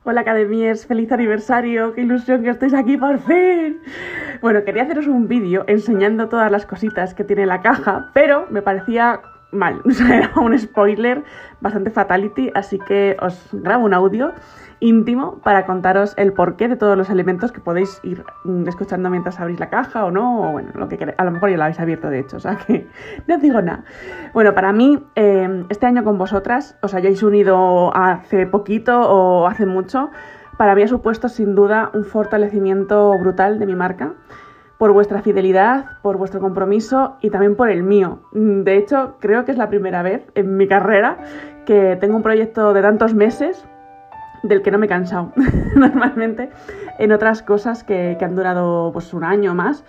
Hola Academiers, feliz aniversario, qué ilusión que estéis aquí por fin. Bueno, quería haceros un vídeo enseñando todas las cositas que tiene la caja, pero me parecía mal, o sea, era un spoiler bastante fatality, así que os grabo un audio íntimo para contaros el porqué de todos los elementos que podéis ir escuchando mientras abrís la caja o no, o bueno, lo que queréis. A lo mejor ya lo habéis abierto de hecho, o sea que no os digo nada. Bueno, para mí, este año con vosotras, os hayáis unido hace poquito o hace mucho, para mí ha supuesto sin duda un fortalecimiento brutal de mi marca, por vuestra fidelidad, por vuestro compromiso y también por el mío. De hecho, creo que es la primera vez en mi carrera que tengo un proyecto de tantos meses del que no me he cansado. Normalmente en otras cosas que han durado pues un año o más,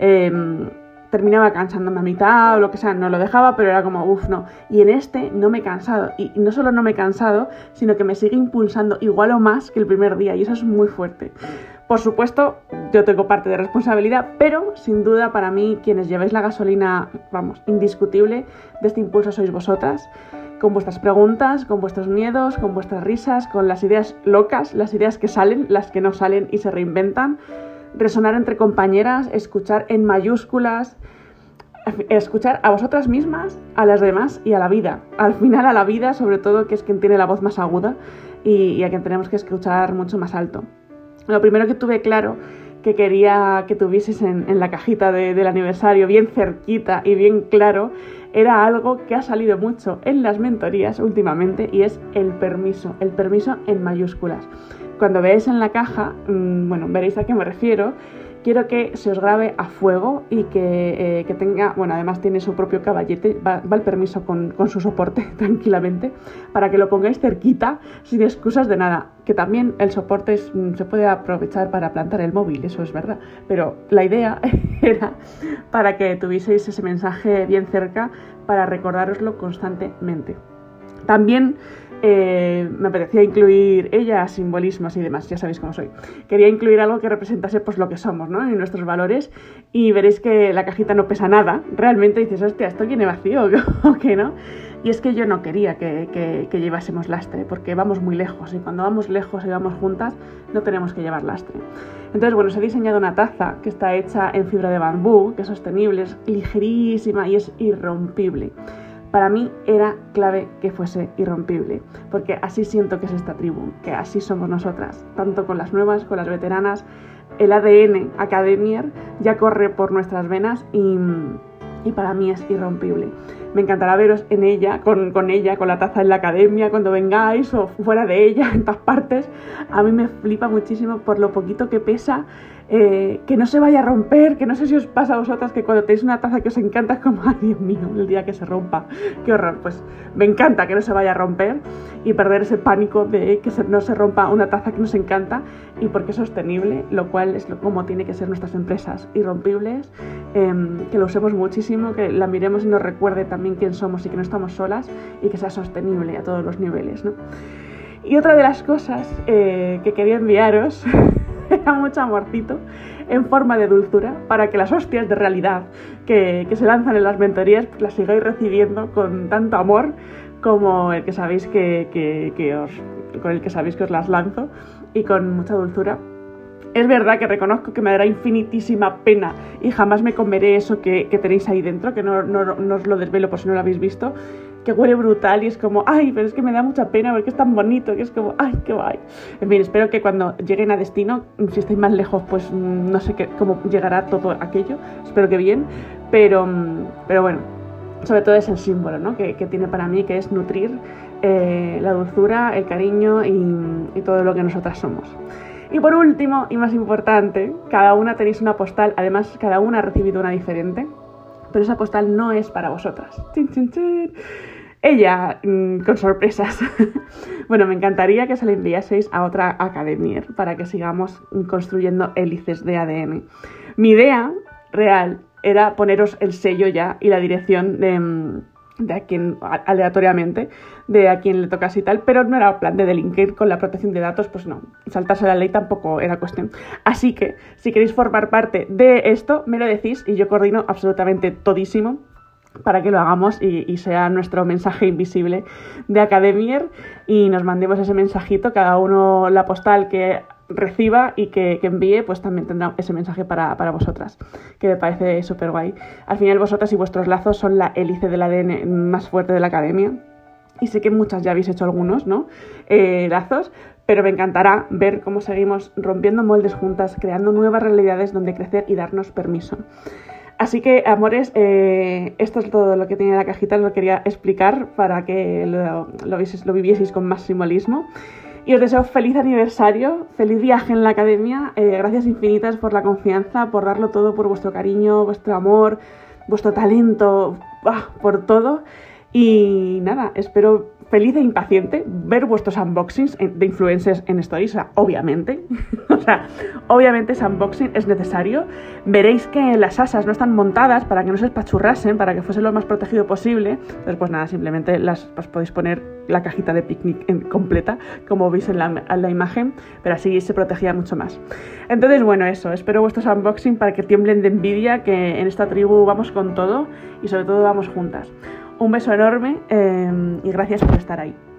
terminaba cansándome a mitad o lo que sea, no lo dejaba, pero era como, uff, no. Y en este no me he cansado. Y no solo no me he cansado, sino que me sigue impulsando igual o más que el primer día. Y eso es muy fuerte. Por supuesto, yo tengo parte de responsabilidad, pero sin duda para mí quienes lleváis la gasolina, vamos, indiscutible de este impulso sois vosotras, con vuestras preguntas, con vuestros miedos, con vuestras risas, con las ideas locas, las ideas que salen, las que no salen y se reinventan, resonar entre compañeras, escuchar en mayúsculas, escuchar a vosotras mismas, a las demás y a la vida. Al final a la vida, sobre todo, que es quien tiene la voz más aguda y a quien tenemos que escuchar mucho más alto. Lo primero que tuve claro que quería que tuvieses en la cajita del aniversario, bien cerquita y bien claro, era algo que ha salido mucho en las mentorías últimamente y es el permiso en mayúsculas. Cuando veáis en la caja, bueno, veréis a qué me refiero. Quiero que se os grabe a fuego y que tenga, bueno, además tiene su propio caballete, va el permiso con su soporte tranquilamente, para que lo pongáis cerquita, sin excusas de nada. Que también el soporte se puede aprovechar para plantar el móvil, eso es verdad, pero la idea era para que tuvieseis ese mensaje bien cerca para recordároslo constantemente. También me apetecía incluir simbolismos y demás, ya sabéis cómo soy. Quería incluir algo que representase pues lo que somos, ¿no? Y nuestros valores, y veréis que la cajita no pesa nada. Realmente dices, hostia, ¿esto viene vacío o qué no? Y es que yo no quería que llevásemos lastre, porque vamos muy lejos, y cuando vamos lejos y vamos juntas, no tenemos que llevar lastre. Entonces, bueno, os he diseñado una taza que está hecha en fibra de bambú, que es sostenible, es ligerísima y es irrompible. Para mí era clave que fuese irrompible, porque así siento que es esta tribu, que así somos nosotras, tanto con las nuevas, con las veteranas. El ADN Academier ya corre por nuestras venas y para mí es irrompible. Me encantará veros en ella, con ella, con la taza en la academia, cuando vengáis o fuera de ella, en todas partes. A mí me flipa muchísimo por lo poquito que pesa, que no se vaya a romper, que no sé si os pasa a vosotras que cuando tenéis una taza que os encanta es como, ay Dios mío, el día que se rompa, qué horror. Pues me encanta que no se vaya a romper y perder ese pánico de que no se rompa una taza que nos encanta, y porque es sostenible, lo cual es como tiene que ser nuestras empresas, irrompibles, que lo usemos muchísimo, que la miremos y nos recuerde también quién somos y que no estamos solas, y que sea sostenible a todos los niveles, ¿no? Y otra de las cosas que quería enviaros era mucho amorcito en forma de dulzura, para que las hostias de realidad que se lanzan en las mentorías pues las sigáis recibiendo con tanto amor como el que sabéis con el que sabéis que os las lanzo, y con mucha dulzura. Es verdad que reconozco que me dará infinitísima pena y jamás me comeré eso que tenéis ahí dentro, que no os lo desvelo por si no lo habéis visto, que huele brutal y es como, ay, pero es que me da mucha pena porque es tan bonito, que es como, ay, qué guay. En fin, espero que cuando lleguen a destino, si estáis más lejos, pues no sé cómo llegará todo aquello, espero que bien, pero bueno, sobre todo es el símbolo, ¿no? que tiene para mí, que es nutrir la dulzura, el cariño y todo lo que nosotras somos. Y por último, y más importante, cada una tenéis una postal, además cada una ha recibido una diferente, pero esa postal no es para vosotras. ¡Chin, chin, chin! Ella, con sorpresas. Bueno, me encantaría que se la enviaseis a otra Academier para que sigamos construyendo hélices de ADN. Mi idea real era poneros el sello ya y la dirección de a quien, aleatoriamente, de a quien le tocase y tal, pero no era plan de delinquir con la protección de datos, pues no, saltarse la ley tampoco era cuestión. Así que, si queréis formar parte de esto, me lo decís y yo coordino absolutamente todísimo. para que lo hagamos y sea nuestro mensaje invisible de Academier y nos mandemos ese mensajito, cada uno la postal que reciba y que envíe, pues también tendrá ese mensaje para vosotras, que me parece súper guay. Al final vosotras y vuestros lazos son la hélice del ADN más fuerte de la Academia y sé que muchas ya habéis hecho algunos, ¿no? Lazos, pero me encantará ver cómo seguimos rompiendo moldes juntas, creando nuevas realidades donde crecer y darnos permiso. Así que, amores, esto es todo lo que tiene la cajita, lo quería explicar para que lo vivieseis con más simbolismo. Y os deseo feliz aniversario, feliz viaje en la Academia, gracias infinitas por la confianza, por darlo todo, por vuestro cariño, vuestro amor, vuestro talento, por todo. Y nada, espero feliz e impaciente ver vuestros unboxings de influencers en stories, obviamente. Obviamente ese unboxing es necesario. Veréis que las asas no están montadas para que no se espachurrasen, para que fuese lo más protegido posible. Entonces, pues nada, simplemente pues podéis poner la cajita de picnic completa, como veis en la imagen, pero así se protegía mucho más. Entonces, bueno, eso, espero vuestros unboxing para que tiemblen de envidia, que en esta tribu vamos con todo y sobre todo vamos juntas. Un beso enorme y gracias por estar ahí.